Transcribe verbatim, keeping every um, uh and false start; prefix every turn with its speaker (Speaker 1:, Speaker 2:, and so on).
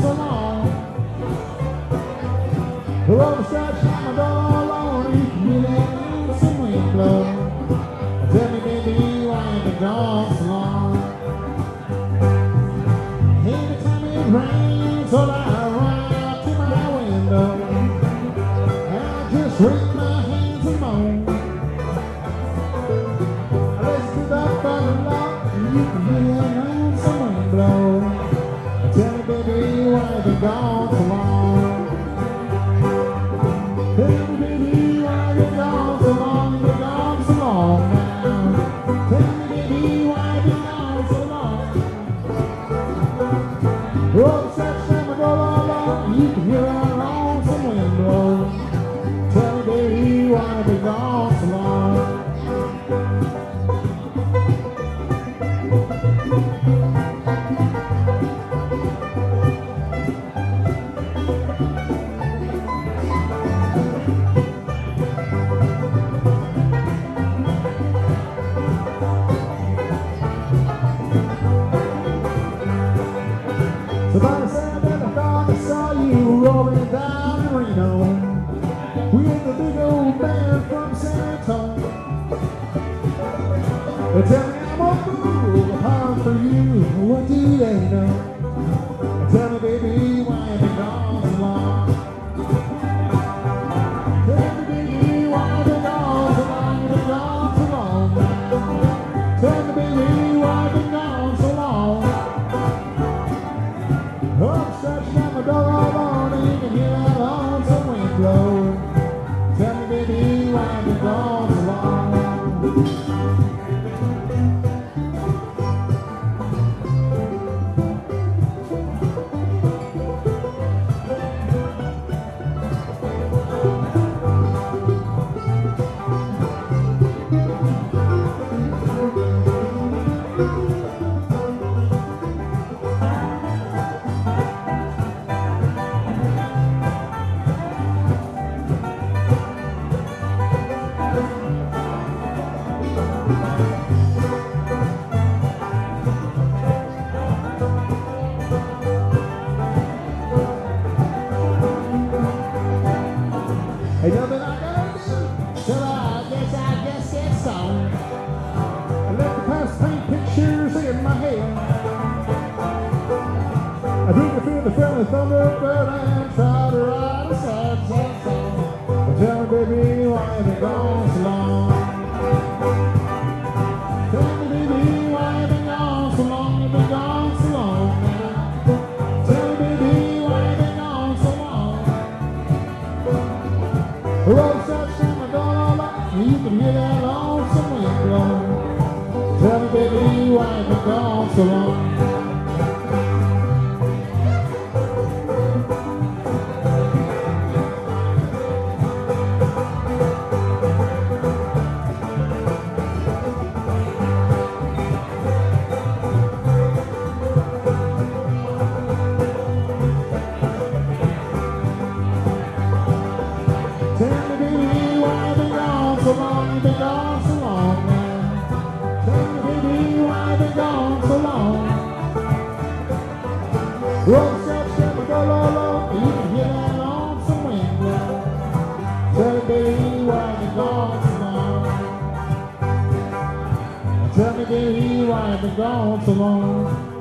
Speaker 1: so long. The road starts shining all alone. You can hear that some wind blow. Tell me, baby, why you been gone so long? Anytime it rains, all I run out to my window, and I just wring my hands and moan. I listen to the thunder lock, and you can hear that some wind blow. Tell me, baby, why you been gone so long? Tell me, baby, why you been gone so long? You been gone so long now. Tell me, baby, why you been gone so long? Oh, such time ago, long, you can hear a lonesome wind blow. Tell me, baby, why you been gone so long? Somebody said that I thought I saw you rolling down in Reno with a big old band from San Antonio. They tell me I'm a fool, hard for you. What do they know? Tell me, baby, why you been gone so long? Tell me, baby, why you been gone so long? You been gone so long now. Tell me, baby, why you been gone so long? Oh, such time a door all on, you can hear that lonesome wind blow. Tell me, baby, why you been gone so long? Ain't nothing I gotta do, so I guess I guess it's on. I let the past paint pictures in my head. I drink to feel the friendly thunderbird and try to write a sad, sad song. But tell me, baby, why you been gone so long? Tell me, baby, why you been gone so long? You been gone so long now. Tell me, baby, why you been gone so long? The road starts shining all along, you can hear that lonesome wind blow. Tell me, baby, why you been gone so long? Tell me, baby, why you been gone so long? You been gone so long now. Tell me, baby, why you been gone so long? Road steps, step, go low, low, you can hear that lonesome wind blow. Tell me, baby, why you been gone so long? Tell me, baby, why you been gone so long?